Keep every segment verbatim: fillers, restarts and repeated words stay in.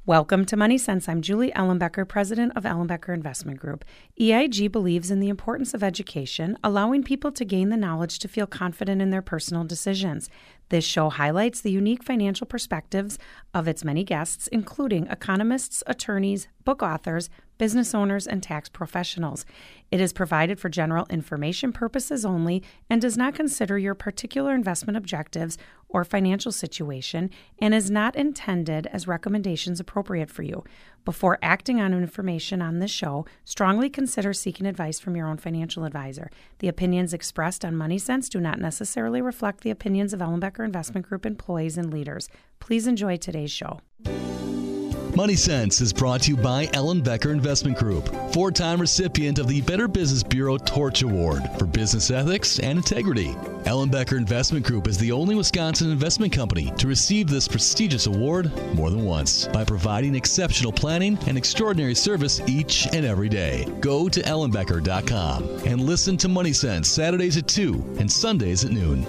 Welcome to Money Sense. I'm Julie Ellenbecker, president of Ellenbecker Investment Group. E I G believes in the importance of education, allowing people to gain the knowledge to feel confident in their personal decisions. This show highlights the unique financial perspectives of its many guests, including economists, attorneys, book authors, business owners, and tax professionals. It is provided for general information purposes only and does not consider your particular investment objectives or financial situation and is not intended as recommendations appropriate for you. Before acting on information on this show, strongly consider seeking advice from your own financial advisor. The opinions expressed on Money Sense do not necessarily reflect the opinions of Ellenbecker Investment Group employees and leaders. Please enjoy today's show. Money Sense is brought to you by Ellenbecker Investment Group, four-time recipient of the Better Business Bureau Torch Award for business ethics and integrity. Ellenbecker Investment Group is the only Wisconsin investment company to receive this prestigious award more than once by providing exceptional planning and extraordinary service each and every day. Go to ellenbecker dot com and listen to Money Sense Saturdays at two and Sundays at noon.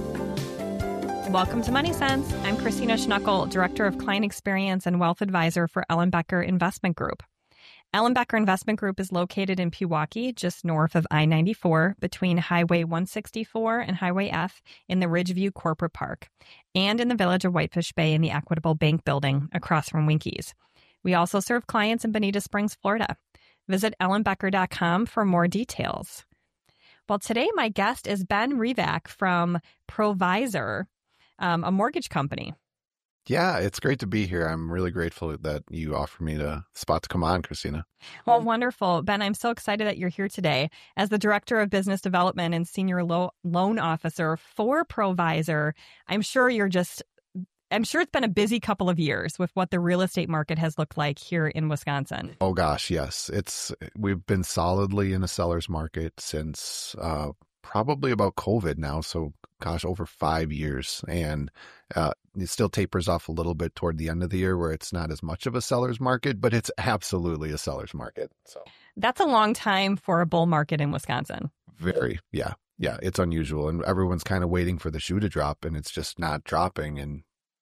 Welcome to Money Sense. I'm Christina Schnuckel, Director of Client Experience and Wealth Advisor for Ellenbecker Investment Group. Ellenbecker Investment Group is located in Pewaukee, just north of I ninety-four, between Highway one sixty-four and Highway F in the Ridgeview Corporate Park, and in the village of Whitefish Bay in the Equitable Bank Building across from Winkies. We also serve clients in Bonita Springs, Florida. Visit ellenbecker dot com for more details. Well, today my guest is Ben Revac from Provisor, Um, a mortgage company. Yeah, it's great to be here. I'm really grateful that you offered me the spot to come on, Christina. Well, wonderful. Ben, I'm so excited that you're here today. As the Director of Business Development and Senior Lo- Loan Officer for Provisor, I'm sure you're just, I'm sure it's been a busy couple of years with what the real estate market has looked like here in Wisconsin. Oh gosh, yes. It's, we've been solidly in a seller's market since uh, probably about COVID now. So gosh, over five years. And uh, it still tapers off a little bit toward the end of the year where it's not as much of a seller's market, but it's absolutely a seller's market. So that's a long time for a bull market in Wisconsin. Very, yeah. Yeah, it's unusual. And everyone's kind of waiting for the shoe to drop and it's just not dropping. And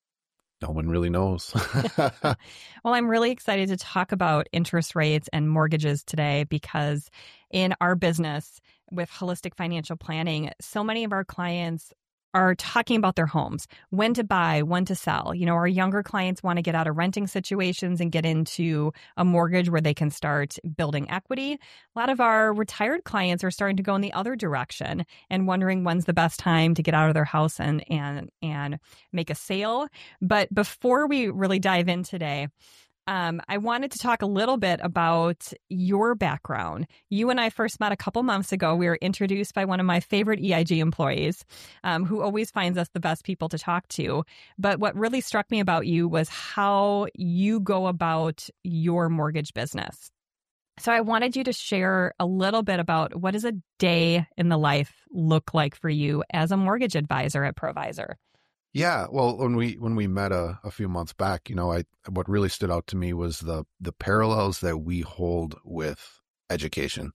no one really knows. Well, I'm really excited to talk about interest rates and mortgages today because in our business with holistic financial planning, so many of our clients are talking about their homes, when to buy, when to sell. You know, our younger clients want to get out of renting situations and get into a mortgage where they can start building equity. A lot of our retired clients are starting to go in the other direction and wondering when's the best time to get out of their house and and and make a sale. But before we really dive in today, Um, I wanted to talk a little bit about your background. You and I first met a couple months ago. We were introduced by one of my favorite E I G employees, um, who always finds us the best people to talk to. But what really struck me about you was how you go about your mortgage business. So I wanted you to share a little bit about what does a day in the life look like for you as a mortgage advisor at Provisor? Yeah, well, when we when we met a, a few months back, you know, I what really stood out to me was the the parallels that we hold with education.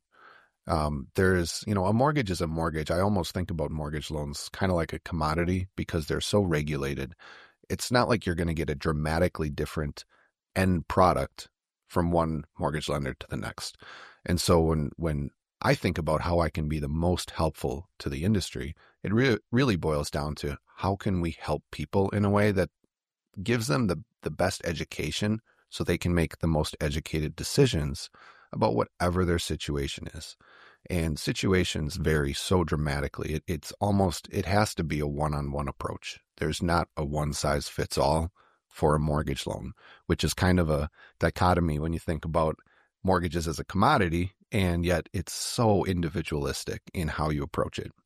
Um, there's, you know, a mortgage is a mortgage. I almost think about mortgage loans kind of like a commodity because they're so regulated. It's not like you're going to get a dramatically different end product from one mortgage lender to the next. And so when when I think about how I can be the most helpful to the industry, it re- really boils down to how can we help people in a way that gives them the, the best education so they can make the most educated decisions about whatever their situation is. And situations vary so dramatically. It, it's almost, it has to be a one-on-one approach. There's not a one-size-fits-all for a mortgage loan, which is kind of a dichotomy when you think about mortgages as a commodity, and yet it's so individualistic in how you approach it.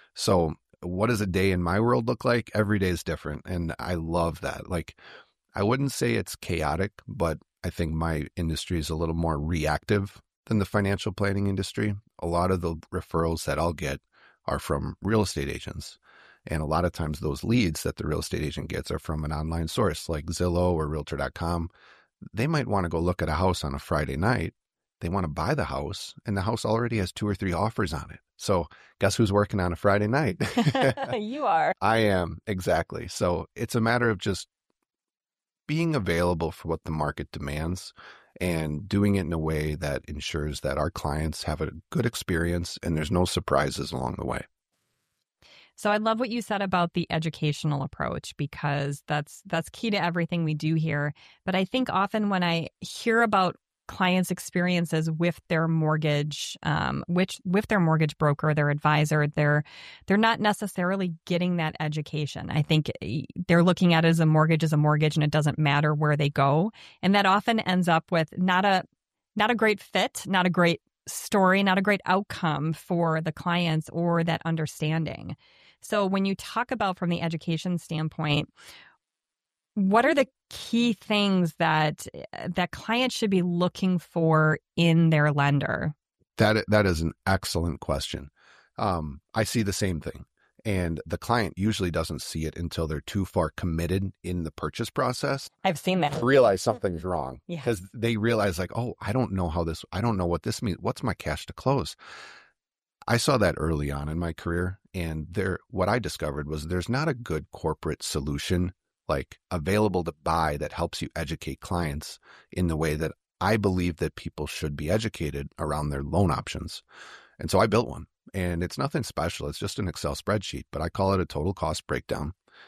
So what does a day in my world look like? Every day is different. And I love that. Like, I wouldn't say it's chaotic, but I think my industry is a little more reactive than the financial planning industry. A lot of the referrals that I'll get are from real estate agents. And a lot of times those leads that the real estate agent gets are from an online source like Zillow or Realtor dot com. They might want to go look at a house on a Friday night. They want to buy the house, and the house already has two or three offers on it. So guess who's working on a Friday night? You are. I am, exactly. So it's a matter of just being available for what the market demands and doing it in a way that ensures that our clients have a good experience and there's no surprises along the way. So I love what you said about the educational approach, because that's that's key to everything we do here. But I think often when I hear about clients' experiences with their mortgage, um, which with their mortgage broker, their advisor, they're they're not necessarily getting that education. I think they're looking at it as a mortgage as a mortgage, and it doesn't matter where they go, and that often ends up with not a not a great fit, not a great story, not a great outcome for the clients or that understanding. So when you talk about from the education standpoint, what are the key things that that clients should be looking for in their lender? That that is an excellent question. Um, I see the same thing, and the client usually doesn't see it until they're too far committed in the purchase process. I've seen that. Realize something's wrong because yeah. they realize like, oh, I don't know how this. I don't know what this means. What's my cash to close? I saw that early on in my career, and there, what I discovered was there's not a good corporate solution like available to buy that helps you educate clients in the way that I believe that people should be educated around their loan options. And so I built one, and it's nothing special. It's just an Excel spreadsheet, but I call it a total cost breakdown.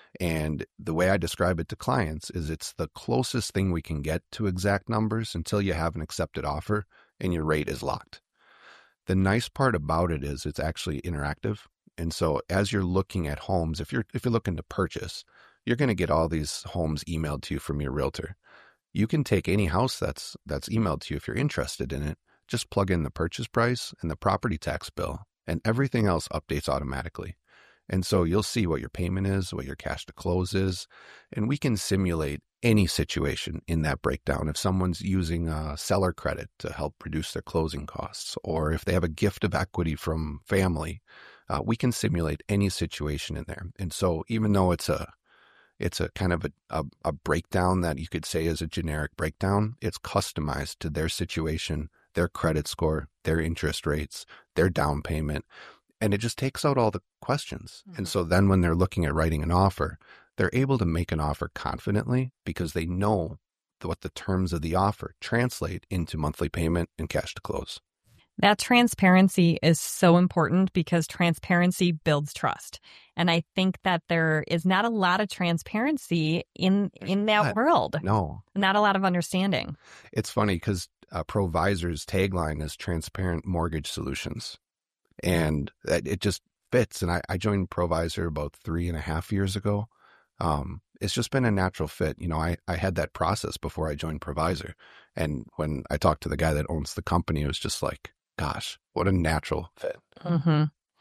And the way I describe it to clients is it's the closest thing we can get to exact numbers until you have an accepted offer and your rate is locked. The nice part about it is it's actually interactive. And so as you're looking at homes, if you're if you're looking to purchase, you're going to get all these homes emailed to you from your realtor. You can take any house that's that's emailed to you if you're interested in it, just plug in the purchase price and the property tax bill, and everything else updates automatically. And so you'll see what your payment is, what your cash to close is, and we can simulate any situation in that breakdown. If someone's using a seller credit to help reduce their closing costs, or if they have a gift of equity from family, uh, we can simulate any situation in there. And so even though it's a it's a kind of a, a, a breakdown that you could say is a generic breakdown, it's customized to their situation, their credit score, their interest rates, their down payment. And it just takes out all the questions. Mm-hmm. And so then when they're looking at writing an offer, they're able to make an offer confidently because they know what the terms of the offer translate into monthly payment and cash to close. That transparency is so important because transparency builds trust. And I think that there is not a lot of transparency in in that not, world. No. Not a lot of understanding. It's funny because uh, Provisor's tagline is transparent mortgage solutions. And it just fits. And I, I joined Provisor about three and a half years ago. Um, it's just been a natural fit. You know, I, I had that process before I joined Provisor. And when I talked to the guy that owns the company, it was just like, gosh, what a natural fit. Mm-hmm.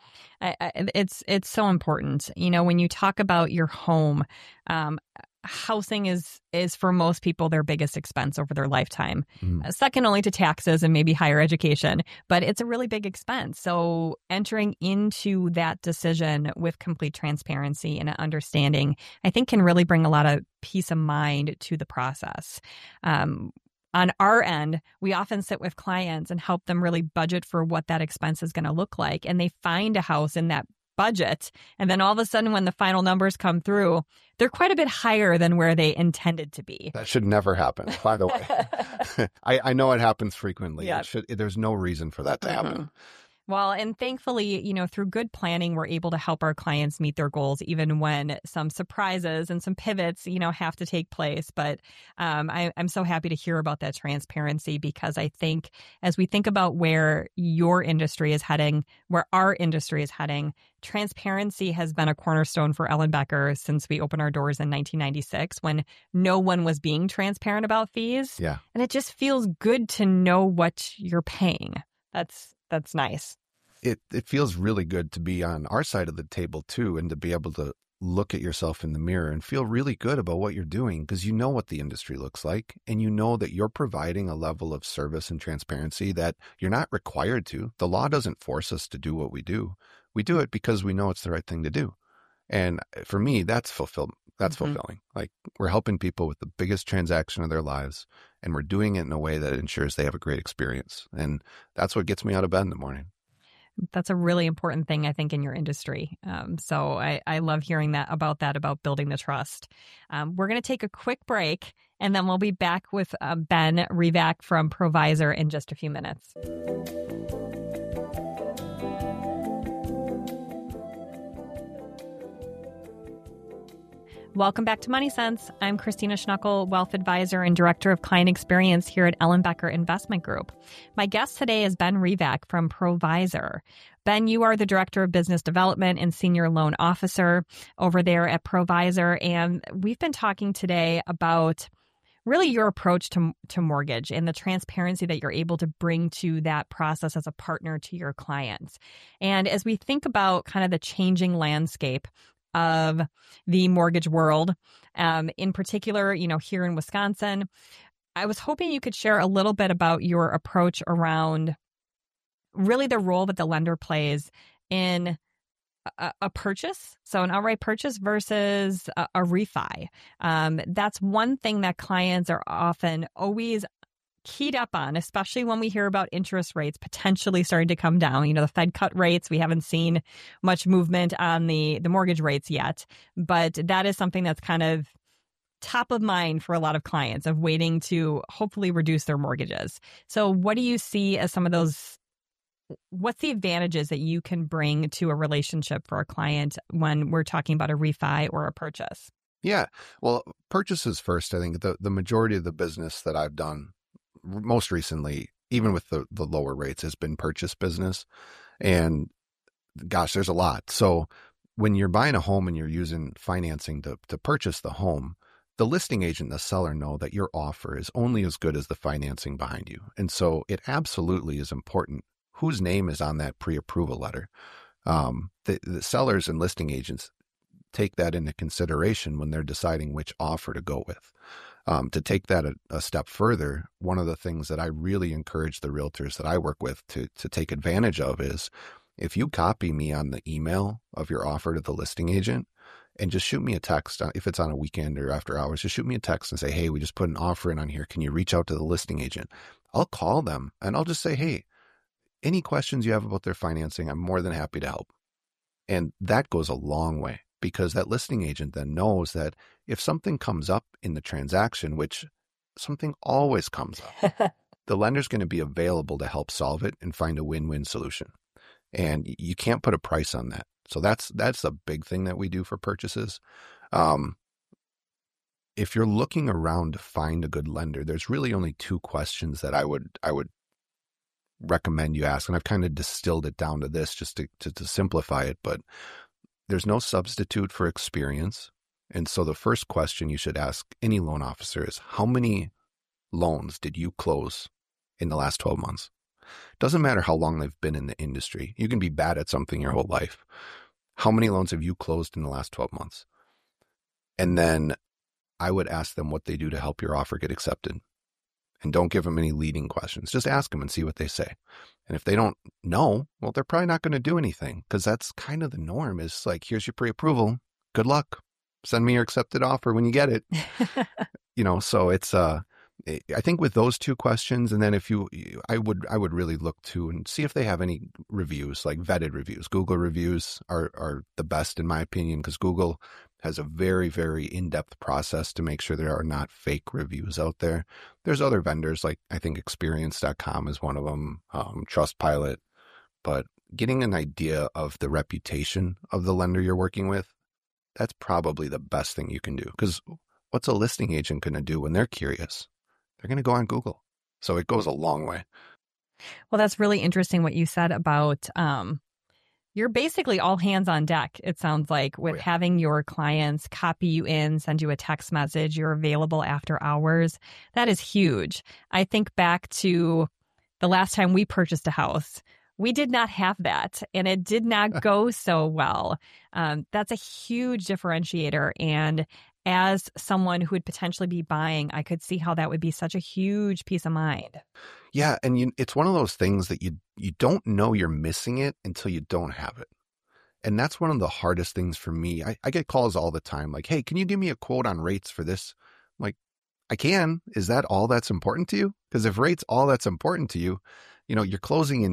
I, I, it's it's so important. You know, when you talk about your home, um, housing is is for most people their biggest expense over their lifetime, mm. second only to taxes and maybe higher education. But it's a really big expense. So entering into that decision with complete transparency and understanding, I think, can really bring a lot of peace of mind to the process. Um, On our end, we often sit with clients and help them really budget for what that expense is going to look like. And they find a house in that budget. And then all of a sudden, when the final numbers come through, they're quite a bit higher than where they intended to be. That should never happen, by the way. I, I know it happens frequently. Yep. It should, there's no reason for that to happen. Mm-hmm. Well, and thankfully, you know, through good planning, we're able to help our clients meet their goals, even when some surprises and some pivots, you know, have to take place. But um, I, I'm so happy to hear about that transparency, because I think as we think about where your industry is heading, where our industry is heading, transparency has been a cornerstone for Ellenbecker since we opened our doors in nineteen ninety-six, when no one was being transparent about fees. Yeah. And it just feels good to know what you're paying. That's That's nice. It it feels really good to be on our side of the table too, and to be able to look at yourself in the mirror and feel really good about what you're doing, because you know what the industry looks like, and you know that you're providing a level of service and transparency that you're not required to. The law doesn't force us to do what we do. We do it because we know it's the right thing to do. And for me, that's fulfilled. That's mm-hmm. fulfilling. Like, we're helping people with the biggest transaction of their lives, and we're doing it in a way that ensures they have a great experience. And that's what gets me out of bed in the morning. That's a really important thing, I think, in your industry. Um, so I, I love hearing that about that, about building the trust. Um, we're going to take a quick break, and then we'll be back with uh, Ben Revac from Provisor in just a few minutes. Welcome back to Money Sense. I'm Christina Schnuckel, Wealth Advisor and Director of Client Experience here at Ellenbecker Investment Group. My guest today is Ben Revac from Provisor. Ben, you are the Director of Business Development and Senior Loan Officer over there at Provisor, and we've been talking today about really your approach to, to mortgage and the transparency that you're able to bring to that process as a partner to your clients. And as we think about kind of the changing landscape of the mortgage world, um, in particular, you know, here in Wisconsin, I was hoping you could share a little bit about your approach around really the role that the lender plays in a, a purchase, so an outright purchase versus a, a refi. Um, that's one thing that clients are often always keyed up on, especially when we hear about interest rates potentially starting to come down. You know, the Fed cut rates. We haven't seen much movement on the, the mortgage rates yet, but that is something that's kind of top of mind for a lot of clients of waiting to hopefully reduce their mortgages. So what do you see as some of those, what's the advantages that you can bring to a relationship for a client when we're talking about a refi or a purchase? Yeah. Well, purchases first. I think the, the majority of the business that I've done most recently, even with the, the lower rates, has been purchase business. And gosh, there's a lot. So when you're buying a home and you're using financing to, to purchase the home, the listing agent and the seller know that your offer is only as good as the financing behind you. And so it absolutely is important whose name is on that pre-approval letter. Um, the, the sellers and listing agents take that into consideration when they're deciding which offer to go with. Um, to take that a, a step further, one of the things that I really encourage the realtors that I work with to to take advantage of is if you copy me on the email of your offer to the listing agent and just shoot me a text, if it's on a weekend or after hours, just shoot me a text and say, hey, we just put an offer in on here. Can you reach out to the listing agent? I'll call them and I'll just say, hey, any questions you have about their financing, I'm more than happy to help. And that goes a long way. Because that listing agent then knows that if something comes up in the transaction, which something always comes up, the lender's going to be available to help solve it and find a win-win solution. And you can't put a price on that. So that's that's a big thing that we do for purchases. Um, if you're looking around to find a good lender, there's really only two questions that I would I would recommend you ask. And I've kind of distilled it down to this just to, to, to simplify it. But there's no substitute for experience. And so the first question you should ask any loan officer is, how many loans did you close in the last twelve months? Doesn't matter how long they've been in the industry. You can be bad at something your whole life. How many loans have you closed in the last twelve months? And then I would ask them what they do to help your offer get accepted. And don't give them any leading questions. Just ask them and see what they say. And if they don't know, well, they're probably not going to do anything, because that's kind of the norm. Is like, here's your pre-approval. Good luck. Send me your accepted offer when you get it. You know, so it's, uh, I think with those two questions, and then if you, I would, I would really look to and see if they have any reviews, like vetted reviews. Google reviews are, are the best in my opinion, because Google has a very, very in-depth process to make sure there are not fake reviews out there. There's other vendors, like I think experience dot com is one of them, um, Trustpilot, but getting an idea of the reputation of the lender you're working with, that's probably the best thing you can do. Because what's a listing agent going to do when they're curious? They're going to go on Google. So it goes a long way. Well, that's really interesting what you said about, um, you're basically all hands on deck, it sounds like, with oh, yeah. having your clients copy you in, send you a text message, you're available after hours. That is huge. I think back to the last time we purchased a house. We did not have that, and it did not go so well. Um, that's a huge differentiator. And as someone who would potentially be buying, I could see how that would be such a huge peace of mind. Yeah, and you, it's one of those things that you you don't know you're missing it until you don't have it. And that's one of the hardest things for me. I, I get calls all the time like, hey, can you give me a quote on rates for this? I'm like, I can. Is that all that's important to you? Because if rates all that's important to you, you know, you're closing in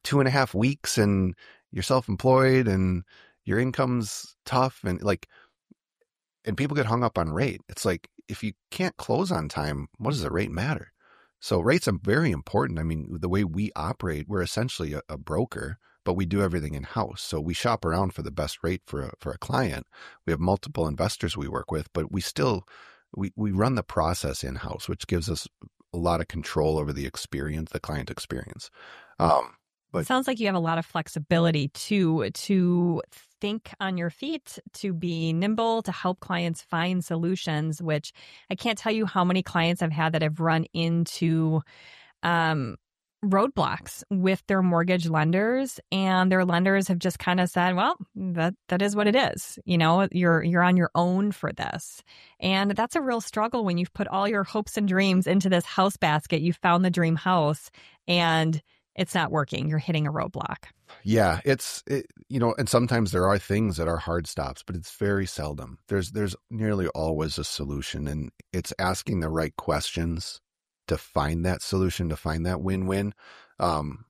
two and a half weeks and you're self-employed and your income's tough and like, and people get hung up on rate. It's like, if you can't close on time, what does the rate matter? So rates are very important. I mean, the way we operate, we're essentially a, a broker, but we do everything in-house. So we shop around for the best rate for a, for a client. We have multiple investors we work with, but we still, we, we run the process in-house, which gives us a lot of control over the experience, the client experience. Um, but it sounds like you have a lot of flexibility to, to think on your feet, to be nimble, to help clients find solutions, which I can't tell you how many clients I've had that have run into um, roadblocks with their mortgage lenders, and their lenders have just kind of said, well, that that is what it is. You know, you're you're on your own for this. And that's a real struggle when you've put all your hopes and dreams into this house basket. You found the dream house and it's not working. You're hitting a roadblock. Yeah, it's, it, you know, and sometimes there are things that are hard stops, but it's very seldom. There's, there's nearly always a solution, and it's asking the right questions to find that solution, to find that win-win. Um,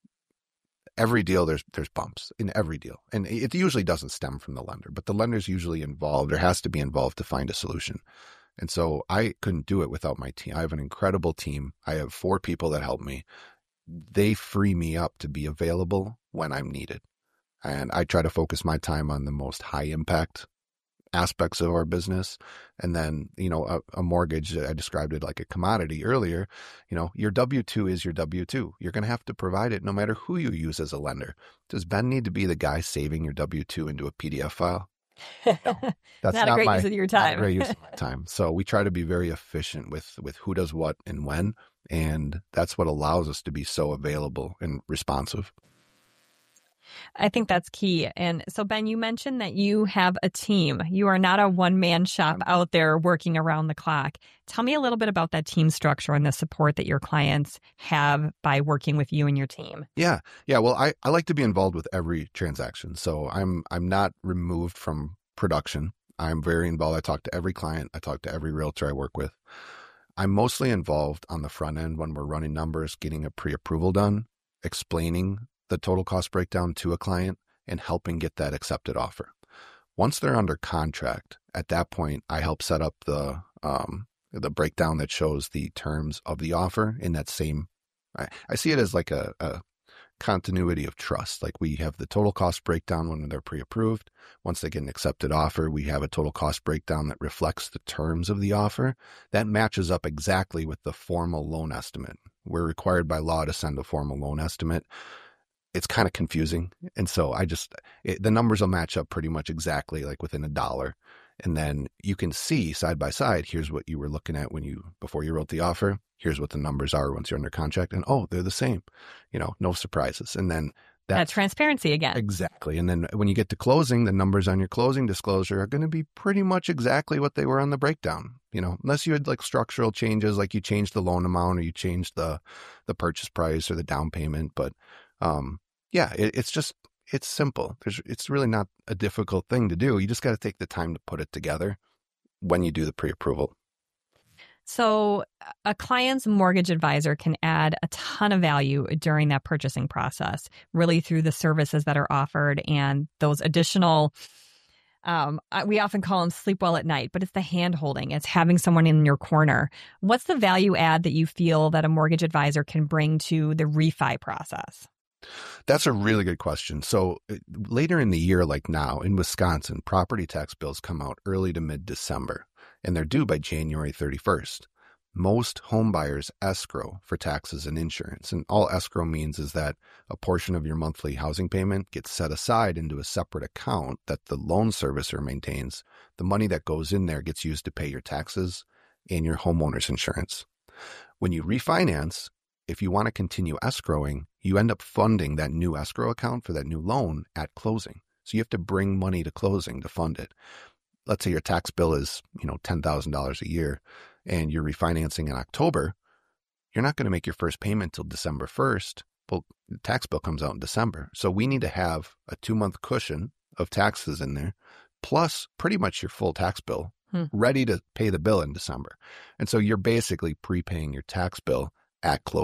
every deal, there's, there's bumps in every deal, and it usually doesn't stem from the lender, but the lender's usually involved or has to be involved to find a solution. And so I couldn't do it without my team. I have an incredible team. I have four people that help me. They free me up to be available when I'm needed. And I try to focus my time on the most high impact aspects of our business. And then, you know, a, a mortgage, I described it like a commodity earlier. You know, your W two is your W two. You're going to have to provide it no matter who you use as a lender. Does Ben need to be the guy saving your W two into a P D F file? No, that's not, not a great my, use of your time. Not a great use of my time. So we try to be very efficient with, with who does what and when. And that's what allows us to be so available and responsive. I think that's key. And so, Ben, you mentioned that you have a team. You are not a one-man shop out there working around the clock. Tell me a little bit about that team structure and the support that your clients have by working with you and your team. Yeah. Yeah. Well, I, I like to be involved with every transaction. So I'm I'm not removed from production. I'm very involved. I talk to every client. I talk to every realtor I work with. I'm mostly involved on the front end when we're running numbers, getting a pre-approval done, explaining the total cost breakdown to a client, and helping get that accepted offer. Once they're under contract, at that point, I help set up the um, the breakdown that shows the terms of the offer in that same. I, I see it as like a, a continuity of trust. Like we have the total cost breakdown when they're pre-approved. Once they get an accepted offer, we have a total cost breakdown that reflects the terms of the offer. That matches up exactly with the formal loan estimate. We're required by law to send a formal loan estimate. It's kind of confusing. And so I just, it, the numbers will match up pretty much exactly like within a dollar. And then you can see side by side, here's what you were looking at when you, before you wrote the offer. Here's what the numbers are once you're under contract. And oh, they're the same, you know, no surprises. And then that's, that transparency again. Exactly. And then when you get to closing, the numbers on your closing disclosure are going to be pretty much exactly what they were on the breakdown, you know, unless you had like structural changes, like you changed the loan amount or you changed the, the purchase price or the down payment. But, um, yeah, it, it's just, it's simple. There's, it's really not a difficult thing to do. You just got to take the time to put it together when you do the pre-approval. So a client's mortgage advisor can add a ton of value during that purchasing process, really through the services that are offered and those additional, um, we often call them sleep well at night, but it's the hand holding. It's having someone in your corner. What's the value add that you feel that a mortgage advisor can bring to the refi process? That's a really good question. So later in the year, like now in Wisconsin, property tax bills come out early to mid-December, and they're due by January thirty-first. Most home buyers escrow for taxes and insurance. And all escrow means is that a portion of your monthly housing payment gets set aside into a separate account that the loan servicer maintains. The money that goes in there gets used to pay your taxes and your homeowner's insurance. When you refinance, if you want to continue escrowing, you end up funding that new escrow account for that new loan at closing. So you have to bring money to closing to fund it. Let's say your tax bill is, you know, ten thousand dollars a year and you're refinancing in October. You're not going to make your first payment till December first. Well, the tax bill comes out in December. So we need to have a two month cushion of taxes in there, plus pretty much your full tax bill hmm. ready to pay the bill in December. And so you're basically prepaying your tax bill at closing.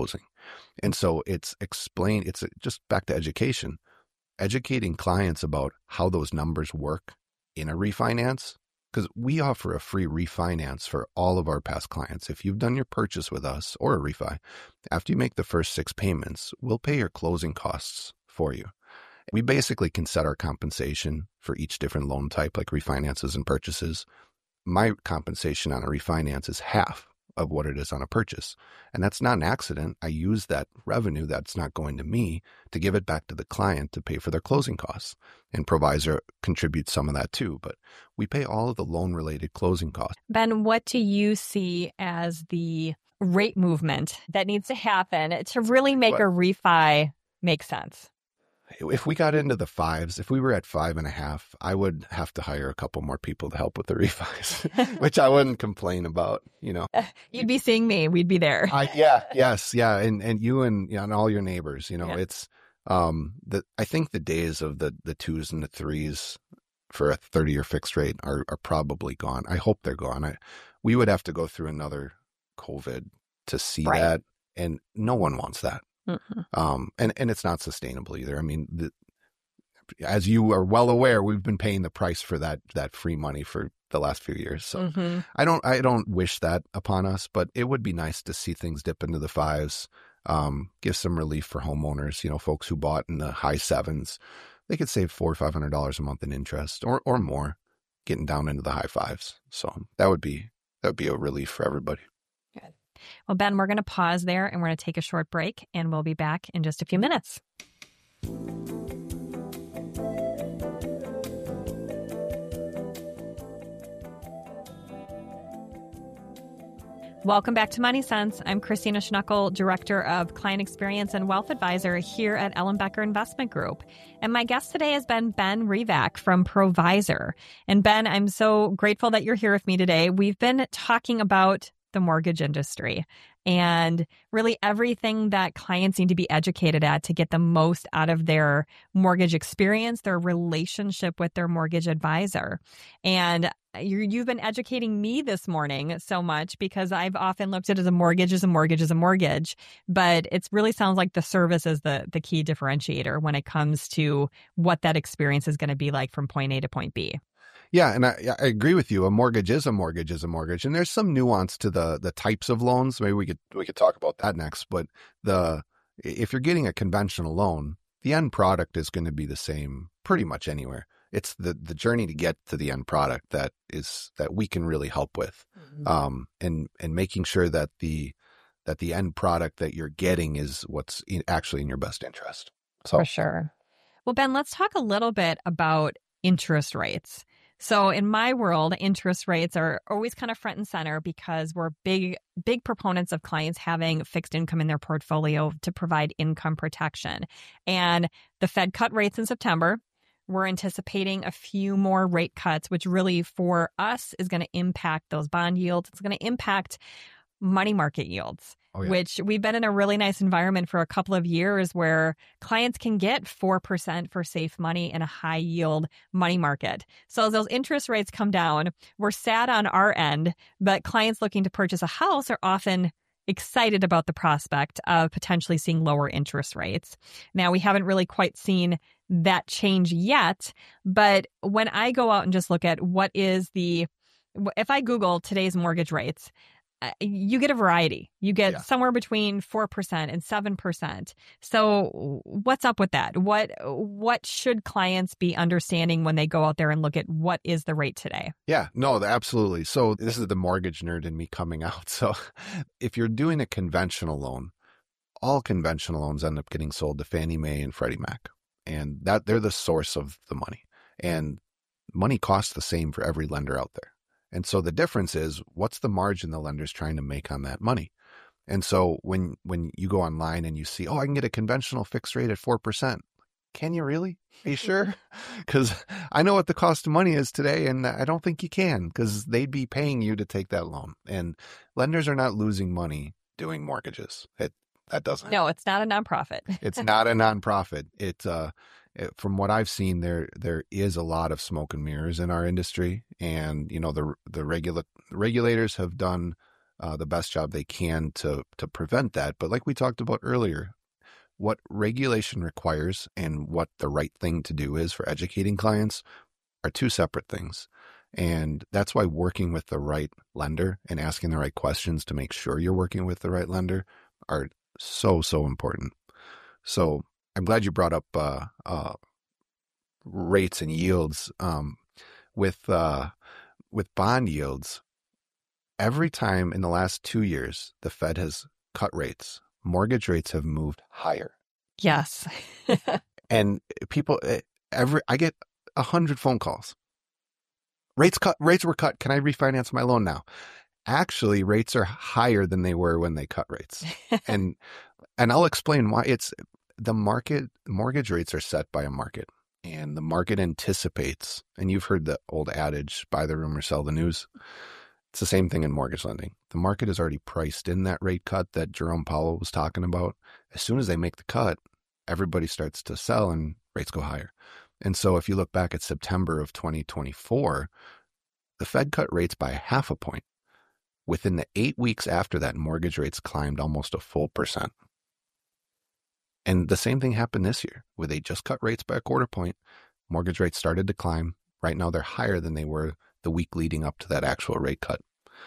And so it's explain, it's just back to education, educating clients about how those numbers work in a refinance. Because we offer a free refinance for all of our past clients. If you've done your purchase with us or a refi, after you make the first six payments, we'll pay your closing costs for you. We basically can set our compensation for each different loan type, like refinances and purchases. My compensation on a refinance is half of what it is on a purchase. And that's not an accident. I use that revenue that's not going to me to give it back to the client to pay for their closing costs. And Provisor contributes some of that too, but we pay all of the loan-related closing costs. Ben, what do you see as the rate movement that needs to happen to really make What? a refi make sense? If we got into the fives, if we were at five and a half, I would have to hire a couple more people to help with the refis, which I wouldn't complain about, you know. You'd be seeing me. We'd be there. I, yeah, yes, yeah. And and you and, you know, and all your neighbors, you know, Yeah. it's, um, the, I think the days of the, the twos and the threes for a thirty year fixed rate are, are probably gone. I hope they're gone. I, we would have to go through another COVID to see Right. that. And no one wants that. Mhm. Um, and, and it's not sustainable either. I mean, the, as you are well aware, we've been paying the price for that, that free money for the last few years. So Mhm. I don't, I don't wish that upon us, but it would be nice to see things dip into the fives, um, give some relief for homeowners, you know, folks who bought in the high sevens, they could save four or five hundred dollars a month in interest or, or more, getting down into the high fives. So that would be, that would be a relief for everybody. Good. Well, Ben, we're going to pause there and we're going to take a short break and we'll be back in just a few minutes. Welcome back to Money Sense. I'm Christina Schnuckel, Director of Client Experience and Wealth Advisor here at Ellenbecker Investment Group. And my guest today has been Ben Revak from Provisor. And Ben, I'm so grateful that you're here with me today. We've been talking about the mortgage industry and really everything that clients need to be educated at to get the most out of their mortgage experience, their relationship with their mortgage advisor. And you, you've been educating me this morning so much because I've often looked at it as a mortgage is a mortgage is a mortgage, but it really sounds like the service is the, the key differentiator when it comes to what that experience is going to be like from point A to point B. Yeah, and I, I agree with you. A mortgage is a mortgage is a mortgage, and there's some nuance to the the types of loans. Maybe we could we could talk about that next. But the if you're getting a conventional loan, the end product is going to be the same pretty much anywhere. It's the the journey to get to the end product that is that we can really help with, mm-hmm. um, and and making sure that the that the end product that you're getting is what's in, actually in your best interest. So. For sure. Well, Ben, let's talk a little bit about interest rates. So in my world, interest rates are always kind of front and center because we're big, big proponents of clients having fixed income in their portfolio to provide income protection. And the Fed cut rates in September. We're anticipating a few more rate cuts, which really for us is going to impact those bond yields. It's going to impact money market yields. Oh, yeah. Which we've been in a really nice environment for a couple of years where clients can get four percent for safe money in a high yield money market. So as those interest rates come down, we're sad on our end, but clients looking to purchase a house are often excited about the prospect of potentially seeing lower interest rates. Now, we haven't really quite seen that change yet, but when I go out and just look at what is the, if I Google today's mortgage rates, you get a variety. You get yeah. somewhere between four percent and seven percent. So what's up with that? What what should clients be understanding when they go out there and look at what is the rate today? Yeah, no, absolutely. So this is the mortgage nerd in me coming out. So if you're doing a conventional loan, all conventional loans end up getting sold to Fannie Mae and Freddie Mac. And that they're the source of the money. And money costs the same for every lender out there. And so the difference is what's the margin the lender's trying to make on that money? And so when when you go online and you see, oh, I can get a conventional fixed rate at four percent. Can you really? Are you sure? Because I know what the cost of money is today, and I don't think you can because they'd be paying you to take that loan. And lenders are not losing money doing mortgages. It, that doesn't. No, it's not a nonprofit. It's not a nonprofit. It's uh. From what I've seen, there there is a lot of smoke and mirrors in our industry, and you know the the regula- regulators have done uh, the best job they can to to prevent that. But like we talked about earlier, what regulation requires and what the right thing to do is for educating clients are two separate things. And that's why working with the right lender and asking the right questions to make sure you're working with the right lender are so, so important. So I'm glad you brought up uh, uh, rates and yields. Um, with uh, with bond yields, every time in the last two years, the Fed has cut rates, mortgage rates have moved higher. Yes. And people, every I get a hundred phone calls. Rates cut. Rates were cut. Can I refinance my loan now? Actually, rates are higher than they were when they cut rates, and and I'll explain why. It's the market. Mortgage rates are set by a market, and the market anticipates. And you've heard the old adage: "Buy the rumor, sell the news." It's the same thing in mortgage lending. The market has already priced in that rate cut that Jerome Powell was talking about. As soon as they make the cut, everybody starts to sell, and rates go higher. And so if you look back at September of twenty twenty-four, the Fed cut rates by half a point. Within the eight weeks after that, mortgage rates climbed almost a full percent. And the same thing happened this year, where they just cut rates by a quarter point. Mortgage rates started to climb. Right now, they're higher than they were the week leading up to that actual rate cut.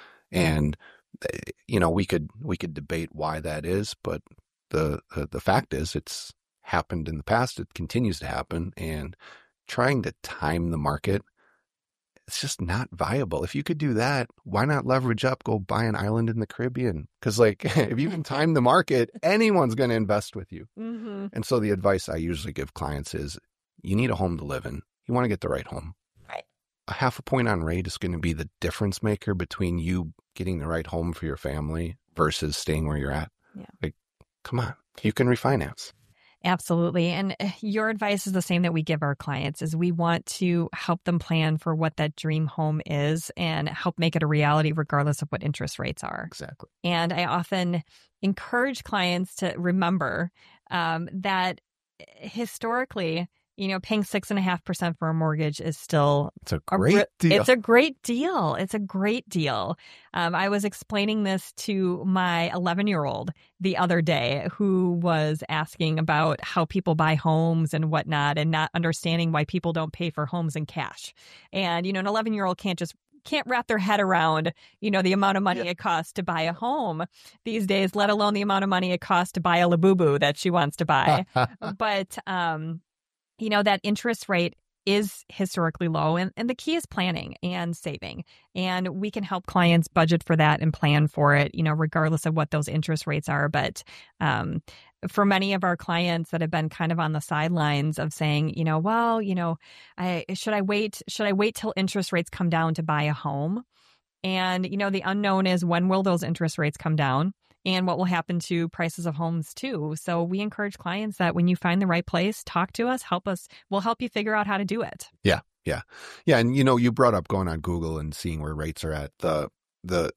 And, you know, we could we could debate why that is, but the the, the fact is it's happened in the past. It continues to happen, and trying to time the market, it's just not viable. If you could do that, why not leverage up, go buy an island in the Caribbean? Because like if you can time the market, anyone's going to invest with you. Mm-hmm. And so the advice I usually give clients is you need a home to live in. You want to get the right home. Right. A half a point on rate is going to be the difference maker between you getting the right home for your family versus staying where you're at. Yeah. Like, come on, you can refinance. Absolutely. And your advice is the same that we give our clients is we want to help them plan for what that dream home is and help make it a reality regardless of what interest rates are. Exactly. And I often encourage clients to remember um, that historically, you know, paying six and a half percent for a mortgage is still it's a great a, deal. It's a great deal. It's a great deal. Um, I was explaining this to my eleven year old the other day who was asking about how people buy homes and whatnot and not understanding why people don't pay for homes in cash. And, you know, an eleven year old can't just can't wrap their head around, you know, the amount of money yeah. it costs to buy a home these days, let alone the amount of money it costs to buy a Labubu that she wants to buy. But, um, you know, that interest rate is historically low. And, and the key is planning and saving. And we can help clients budget for that and plan for it, you know, regardless of what those interest rates are. But um, for many of our clients that have been kind of on the sidelines of saying, you know, well, you know, I, should I wait? Should I wait till interest rates come down to buy a home? And, you know, the unknown is when will those interest rates come down? And what will happen to prices of homes too. So we encourage clients that when you find the right place, talk to us, help us. We'll help you figure out how to do it. Yeah, yeah, yeah. And you know, you brought up going on Google and seeing where rates are at. The the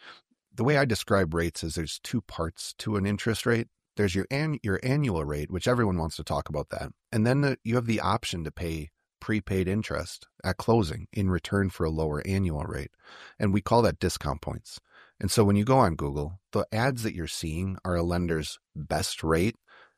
the way I describe rates is there's two parts to an interest rate. There's your an, your annual rate, which everyone wants to talk about that, and then the, you have the option to pay prepaid interest at closing in return for a lower annual rate, and we call that discount points. And so when you go on Google, the ads that you're seeing are a lender's best rate,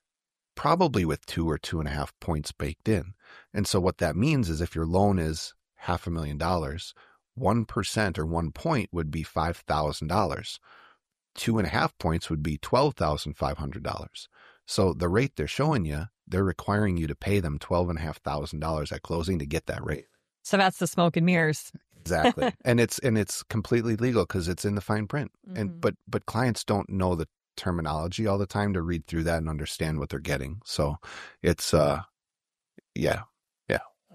probably with two or two and a half points baked in. And so what that means is if your loan is half a million dollars, one percent or one point would be five thousand dollars. Two and a half points would be twelve thousand five hundred dollars. So the rate they're showing you, they're requiring you to pay them twelve and a half thousand dollars at closing to get that rate. So that's the smoke and mirrors. Exactly. And it's and it's completely legal because it's in the fine print. Mm-hmm. And but but clients don't know the terminology all the time to read through that and understand what they're getting. So it's uh yeah. Yeah.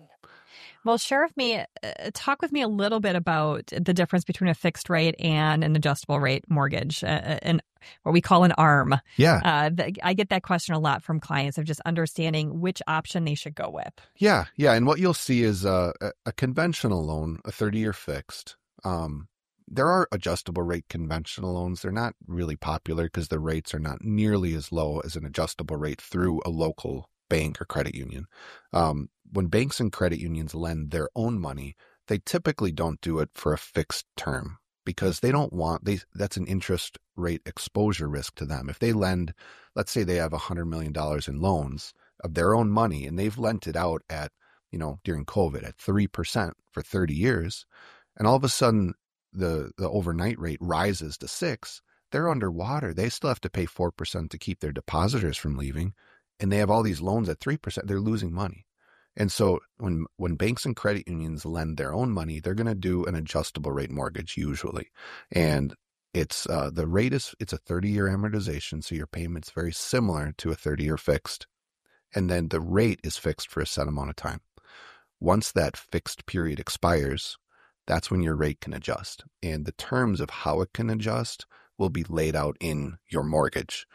Well, share with me, uh, talk with me a little bit about the difference between a fixed rate and an adjustable rate mortgage, uh, and what we call an A R M. Yeah. Uh, the, I get that question a lot from clients of just understanding which option they should go with. Yeah. Yeah. And what you'll see is a, a conventional loan, a thirty-year fixed. Um, there are adjustable rate conventional loans. They're not really popular because the rates are not nearly as low as an adjustable rate through a local bank or credit union. Um, when banks and credit unions lend their own money, they typically don't do it for a fixed term. because they don't want, they that's an interest rate exposure risk to them. If they lend, let's say they have one hundred million dollars in loans of their own money and they've lent it out at, you know, during COVID at three percent for thirty years, and all of a sudden the, the overnight rate rises to six, they're underwater. They still have to pay four percent to keep their depositors from leaving. And they have all these loans at three percent. They're losing money. And so when, when banks and credit unions lend their own money, they're going to do an adjustable rate mortgage usually. And it's, uh, the rate is, it's a thirty year amortization. So your payment's very similar to a thirty year fixed. And then the rate is fixed for a set amount of time. Once that fixed period expires, that's when your rate can adjust. And the terms of how it can adjust will be laid out in your mortgage.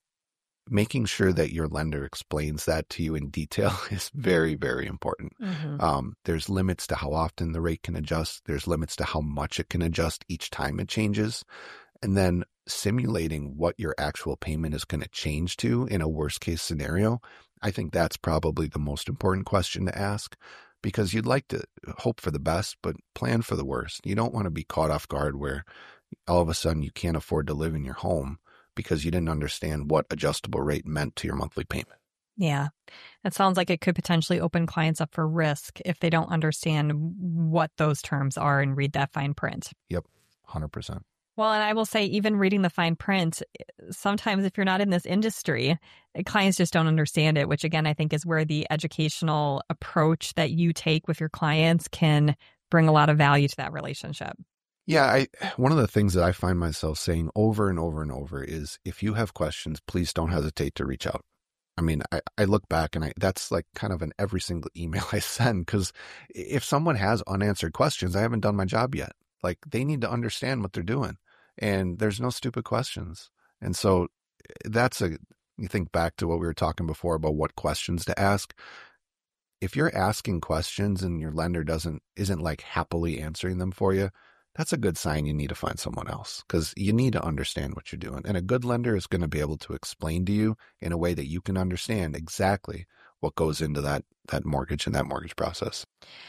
Making sure that your lender explains that to you in detail is very, very important. Mm-hmm. Um, there's limits to how often the rate can adjust. There's limits to how much it can adjust each time it changes. And then simulating what your actual payment is going to change to in a worst case scenario, I think that's probably the most important question to ask, because you'd like to hope for the best, but plan for the worst. You don't want to be caught off guard where all of a sudden you can't afford to live in your home because you didn't understand what adjustable rate meant to your monthly payment. Yeah. That sounds like it could potentially open clients up for risk if they don't understand what those terms are and read that fine print. Yep. one hundred percent. Well, and I will say, even reading the fine print, sometimes if you're not in this industry, clients just don't understand it, which again, I think is where the educational approach that you take with your clients can bring a lot of value to that relationship. Yeah, I one of the things that I find myself saying over and over and over is, if you have questions, please don't hesitate to reach out. I mean, I, I look back and I that's like kind of in every single email I send, because if someone has unanswered questions, I haven't done my job yet. Like, they need to understand what they're doing, and there's no stupid questions. And so that's a, you think back to what we were talking before about what questions to ask. If you're asking questions and your lender doesn't isn't like happily answering them for you, that's a good sign you need to find someone else, because you need to understand what you're doing. And a good lender is going to be able to explain to you in a way that you can understand exactly what goes into that that mortgage and that mortgage process.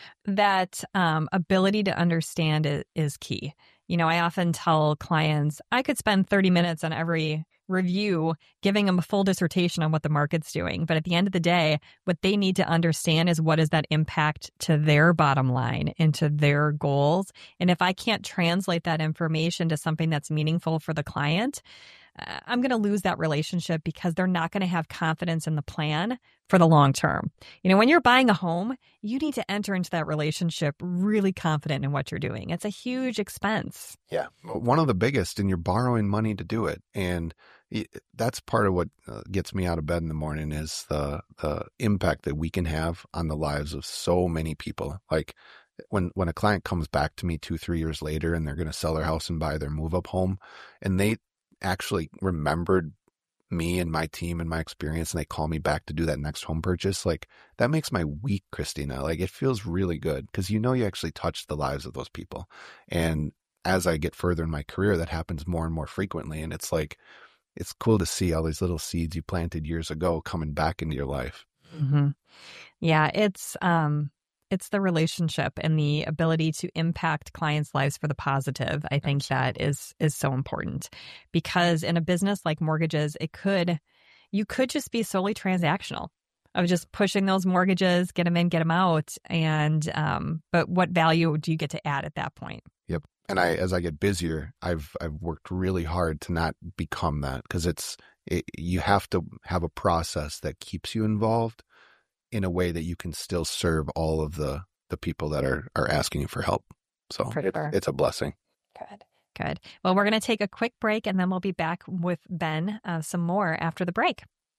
That um, ability to understand is, is key. You know, I often tell clients, I could spend thirty minutes on every review giving them a full dissertation on what the market's doing. But at the end of the day, what they need to understand is, what is that impact to their bottom line and to their goals? And if I can't translate that information to something that's meaningful for the client, uh, I'm going to lose that relationship, because they're not going to have confidence in the plan for the long term. You know, when you're buying a home, you need to enter into that relationship really confident in what you're doing. It's a huge expense. Yeah. One of the biggest, and you're borrowing money to do it. And that's part of what gets me out of bed in the morning, is the the impact that we can have on the lives of so many people. Like when, when a client comes back to me two, three years later and they're going to sell their house and buy their move up home, and they actually remembered me and my team and my experience, and they call me back to do that next home purchase, like, that makes my week, Christina. Like, it feels really good, because you know you actually touched the lives of those people. And as I get further in my career, that happens more and more frequently. And it's like, it's cool to see all these little seeds you planted years ago coming back into your life. Mm-hmm. Yeah, it's um, it's the relationship and the ability to impact clients' lives for the positive. I think that is is so important, because in a business like mortgages, it could you could just be solely transactional, of just pushing those mortgages, get them in, get them out, and um, but what value do you get to add at that point? Yep. And I, as I get busier, I've I've worked really hard to not become that, because it's it, you have to have a process that keeps you involved in a way that you can still serve all of the the people that are are asking you for help. So it, sure. It's a blessing. Good, good. Well, we're going to take a quick break, and then we'll be back with Ben uh, some more after the break.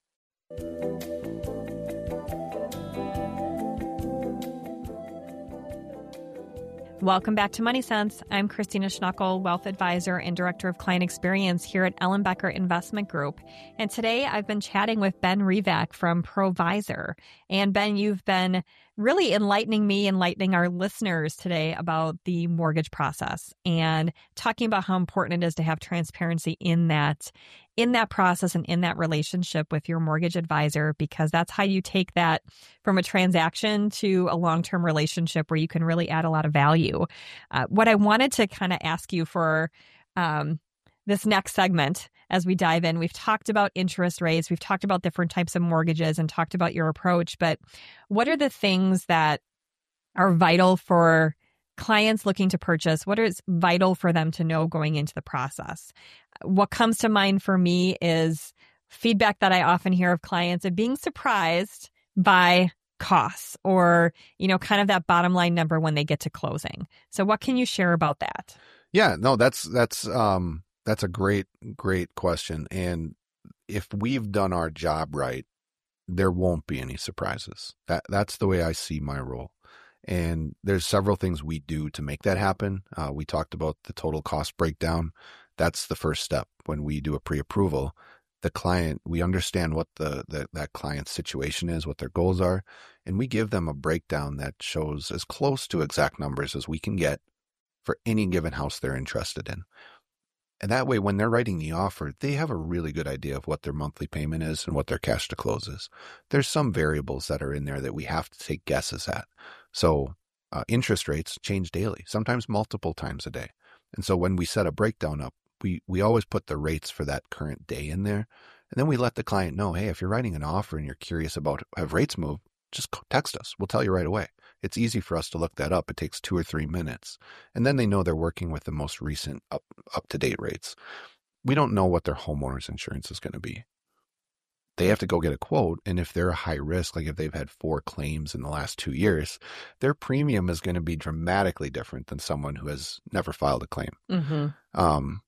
Welcome back to Money Sense. I'm Christina Schnuckel, Wealth Advisor and Director of Client Experience here at Ellenbecker Investment Group. And today I've been chatting with Ben Revak from Provisor. And Ben, you've been really enlightening me, enlightening our listeners today about the mortgage process and talking about how important it is to have transparency in that, in that process and in that relationship with your mortgage advisor, because that's how you take that from a transaction to a long-term relationship where you can really add a lot of value. Uh, what I wanted to kind of ask you for um, this next segment, as we dive in, we've talked about interest rates, we've talked about different types of mortgages and talked about your approach, but what are the things that are vital for clients looking to purchase? What is vital for them to know going into the process? What comes to mind for me is feedback that I often hear of clients of being surprised by costs or, you know, kind of that bottom line number when they get to closing. So what can you share about that? Yeah, no, that's, that's, um, That's a great, great question. And if we've done our job right, there won't be any surprises. That That's the way I see my role. And there's several things we do to make that happen. Uh, we talked about the total cost breakdown. That's the first step. When we do a pre-approval, the client, we understand what the, the that client's situation is, what their goals are, and we give them a breakdown that shows as close to exact numbers as we can get for any given house they're interested in. And that way, when they're writing the offer, they have a really good idea of what their monthly payment is and what their cash to close is. There's some variables that are in there that we have to take guesses at. So uh, interest rates change daily, sometimes multiple times a day. And so when we set a breakdown up, we, we always put the rates for that current day in there. And then we let the client know, hey, if you're writing an offer and you're curious about have rates moved, just text us. We'll tell you right away. It's easy for us to look that up. It takes two or three minutes. And then they know they're working with the most recent up, up-to-date rates. We don't know what their homeowner's insurance is going to be. They have to go get a quote. And if they're a high risk, like if they've had four claims in the last two years, their premium is going to be dramatically different than someone who has never filed a claim. Mm-hmm. Um,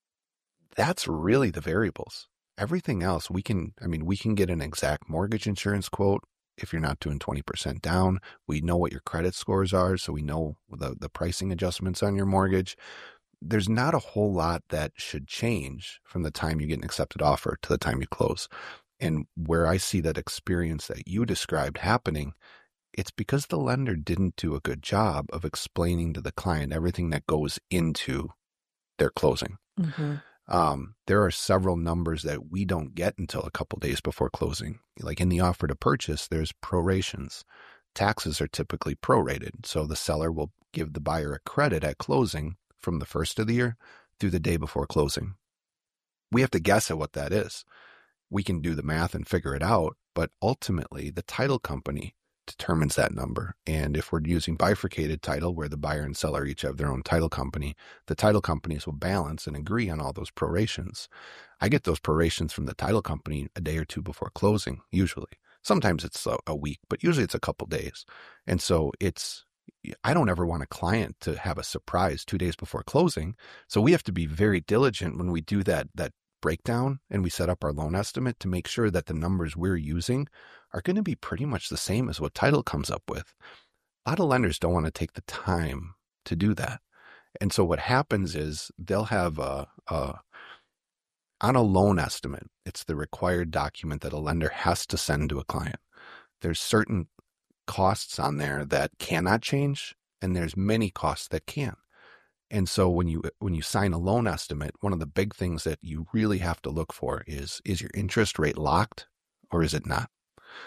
that's really the variables. Everything else, we can, I mean, we can get an exact mortgage insurance quote. If you're not doing twenty percent down, we know what your credit scores are, so we know the, the pricing adjustments on your mortgage. There's not a whole lot that should change from the time you get an accepted offer to the time you close. And where I see that experience that you described happening, it's because the lender didn't do a good job of explaining to the client everything that goes into their closing. Mm-hmm. Um, there are several numbers that we don't get until a couple days before closing. Like in the offer to purchase, there's prorations. Taxes are typically prorated, so the seller will give the buyer a credit at closing from the first of the year through the day before closing. We have to guess at what that is. We can do the math and figure it out, but ultimately the title company determines that number. And if we're using bifurcated title where the buyer and seller each have their own title company, the title companies will balance and agree on all those prorations. I get those prorations from the title company a day or two before closing, usually. Sometimes it's a, a week, but usually it's a couple days. And so it's, I don't ever want a client to have a surprise two days before closing. So we have to be very diligent when we do that, that breakdown and we set up our loan estimate to make sure that the numbers we're using are going to be pretty much the same as what title comes up with. A lot of lenders don't want to take the time to do that. And so what happens is they'll have a, a on a loan estimate, it's the required document that a lender has to send to a client. There's certain costs on there that cannot change, and there's many costs that can. And so when you when you sign a loan estimate, one of the big things that you really have to look for is, is your interest rate locked or is it not?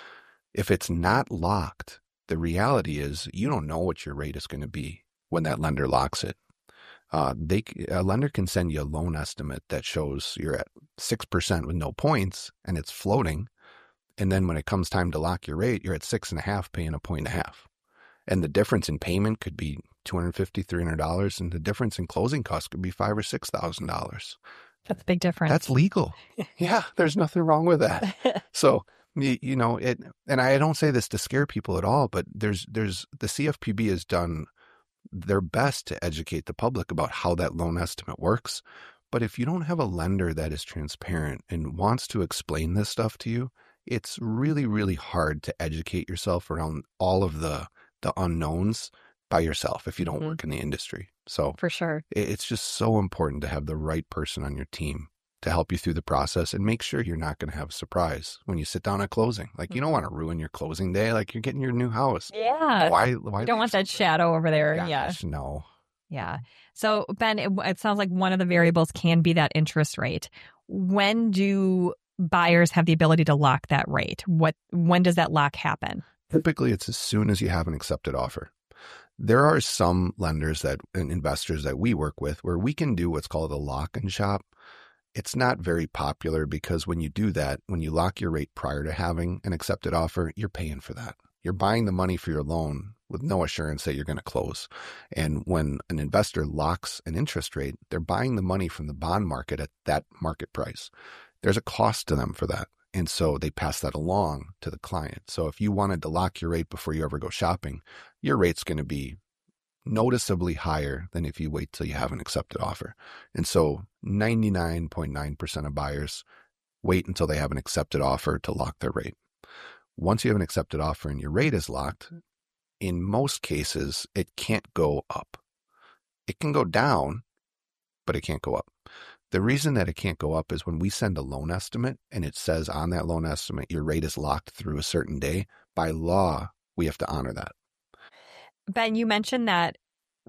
If it's not locked, the reality is you don't know what your rate is going to be when that lender locks it. Uh, they a lender can send you a loan estimate that shows you're at six percent with no points and it's floating. And then when it comes time to lock your rate, you're at six and a half paying a point and a half. And the difference in payment could be two hundred fifty dollars, three hundred dollars, and the difference in closing costs could be five thousand dollars or six thousand dollars. That's a big difference. That's legal. Yeah, there's nothing wrong with that. So, you, you know, it, and I don't say this to scare people at all, but there's, there's, the C F P B has done their best to educate the public about how that loan estimate works. But if you don't have a lender that is transparent and wants to explain this stuff to you, it's really, really hard to educate yourself around all of the the unknowns by yourself if you don't mm-hmm. work in the industry. So for sure, it's just so important to have the right person on your team to help you through the process and make sure you're not going to have a surprise when you sit down at closing. Like, you don't want to ruin your closing day. Like, you're getting your new house. Yeah. Why? Why you don't want that shadow over there. Gosh, yeah. No. Yeah. So, Ben, it, it sounds like one of the variables can be that interest rate. When do buyers have the ability to lock that rate? What? When does that lock happen? Typically, it's as soon as you have an accepted offer. There are some lenders that and investors that we work with where we can do what's called a lock and shop. It's not very popular because when you do that, when you lock your rate prior to having an accepted offer, you're paying for that. You're buying the money for your loan with no assurance that you're going to close. And when an investor locks an interest rate, they're buying the money from the bond market at that market price. There's a cost to them for that. And so they pass that along to the client. So if you wanted to lock your rate before you ever go shopping, your rate's going to be noticeably higher than if you wait till you have an accepted offer. And so ninety-nine point nine percent of buyers wait until they have an accepted offer to lock their rate. Once you have an accepted offer and your rate is locked, in most cases, it can't go up. It can go down, but it can't go up. The reason that it can't go up is when we send a loan estimate and it says on that loan estimate, your rate is locked through a certain day, by law, we have to honor that. Ben, you mentioned that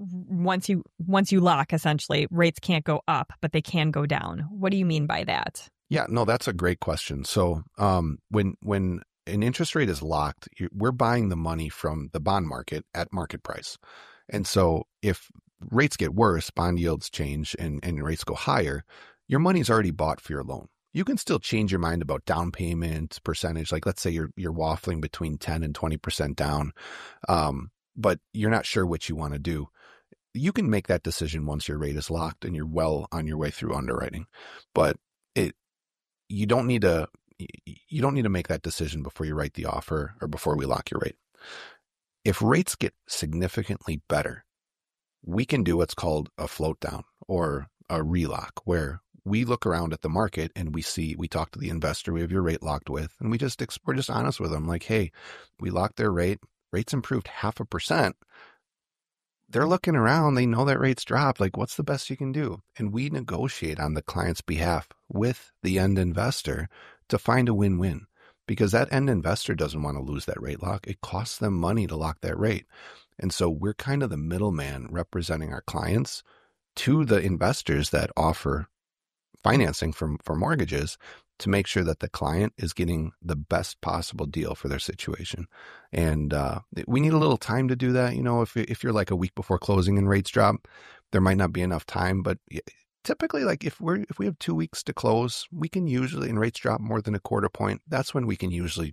once you once you lock, essentially, rates can't go up, but they can go down. What do you mean by that? Yeah, no, that's a great question. So um, when when an interest rate is locked, you, we're buying the money from the bond market at market price. And so if rates get worse, bond yields change and, and rates go higher, your money's already bought for your loan. You can still change your mind about down payment percentage. Like, let's say you're you're waffling between ten and twenty percent down. Um, but you're not sure what you want to do. You can make that decision once your rate is locked and you're well on your way through underwriting. But it, you don't need to, you don't need to make that decision before you write the offer or before we lock your rate. If rates get significantly better, we can do what's called a float down or a relock, where we look around at the market and we see, we talk to the investor we have your rate locked with, and we just, we're just honest with them. Like, hey, we locked their rate. Rates improved half a percent. They're looking around. They know that rates dropped. Like, what's the best you can do? And we negotiate on the client's behalf with the end investor to find a win-win, because that end investor doesn't want to lose that rate lock. It costs them money to lock that rate. And so we're kind of the middleman representing our clients to the investors that offer financing for, for mortgages, to make sure that the client is getting the best possible deal for their situation. And uh, we need a little time to do that. You know, if if you're like a week before closing and rates drop, there might not be enough time. But typically, like if we're if we have two weeks to close, we can usually, and rates drop more than a quarter point, that's when we can usually,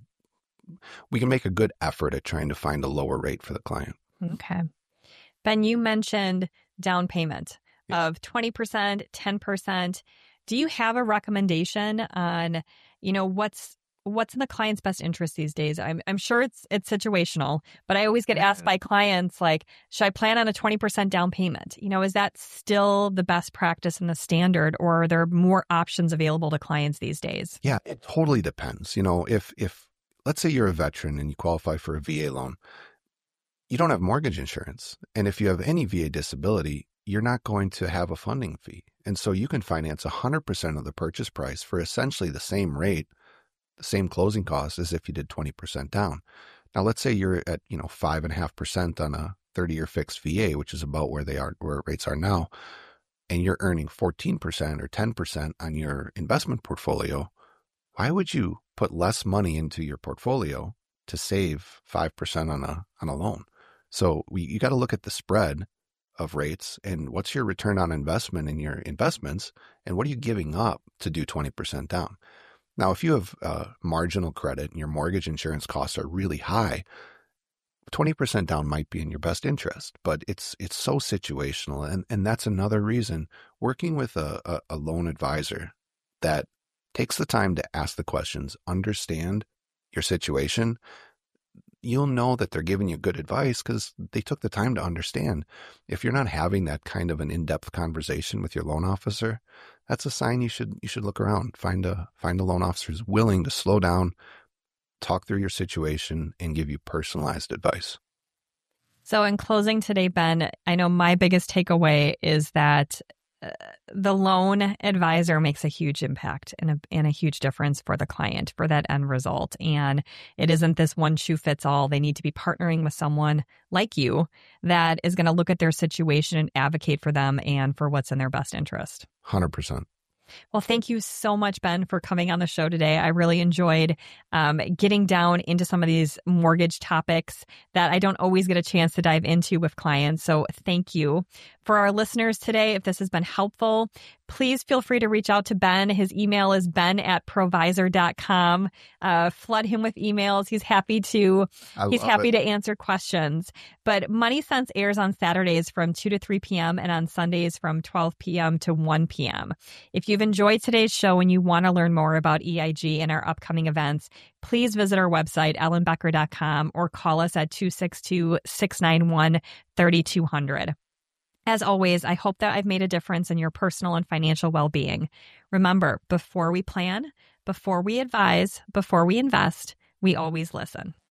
we can make a good effort at trying to find a lower rate for the client. Okay. Ben, you mentioned down payment Yeah. of twenty percent, ten percent. Do you have a recommendation on, you know, what's what's in the client's best interest these days? I'm I'm sure it's it's situational, but I always get asked by clients, like, should I plan on a twenty percent down payment? You know, is that still the best practice and the standard, or are there more options available to clients these days? Yeah, it totally depends. You know, if if let's say you're a veteran and you qualify for a V A loan, you don't have mortgage insurance. And if you have any V A disability, you're not going to have a funding fee. And so you can finance one hundred percent of the purchase price for essentially the same rate, the same closing cost as if you did twenty percent down. Now, let's say you're at, you know, five point five percent on a thirty-year fixed V A, which is about where they are, where rates are now, and you're earning fourteen percent or ten percent on your investment portfolio. Why would you put less money into your portfolio to save five percent on a on a loan? So we, you got to look at the spread of rates and what's your return on investment in your investments, and what are you giving up to do twenty percent down? Now, if you have uh, marginal credit and your mortgage insurance costs are really high, twenty percent down might be in your best interest, but it's it's so situational. And, and that's another reason working with a, a, a loan advisor that takes the time to ask the questions, understand your situation, you'll know that they're giving you good advice because they took the time to understand. If you're not having that kind of an in-depth conversation with your loan officer, that's a sign you should you should look around. Find a find a loan officer who's willing to slow down, talk through your situation, and give you personalized advice. So in closing today, Ben, I know my biggest takeaway is that uh, the loan advisor makes a huge impact and a, and a huge difference for the client for that end result. And it isn't this one shoe fits all. They need to be partnering with someone like you that is going to look at their situation and advocate for them and for what's in their best interest. one hundred percent. Well, thank you so much, Ben, for coming on the show today. I really enjoyed um, getting down into some of these mortgage topics that I don't always get a chance to dive into with clients. So thank you. For our listeners today, if this has been helpful, please feel free to reach out to Ben. His email is ben at provisor dot com. Uh, flood him with emails. He's happy to I he's love happy it. to answer questions. But Money Sense airs on Saturdays from two to three p.m. and on Sundays from twelve p.m. to one p.m. If you've enjoyed today's show and you want to learn more about E I G and our upcoming events, please visit our website, ellen becker dot com, or call us at two six two, six nine one, three two zero zero. As always, I hope that I've made a difference in your personal and financial well-being. Remember, before we plan, before we advise, before we invest, we always listen.